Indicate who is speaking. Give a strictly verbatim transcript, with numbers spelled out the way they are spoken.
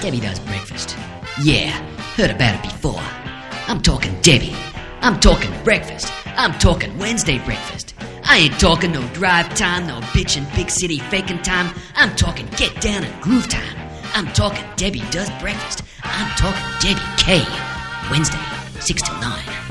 Speaker 1: Debbie does breakfast. Yeah, heard about it before. I'm talking Debbie. I'm talking breakfast. I'm talking Wednesday breakfast. I ain't talking no drive time, no bitchin' big city faking time. I'm talking get down and groove time. I'm talking Debbie does breakfast. I'm talking Debbie K. Wednesday, six to nine.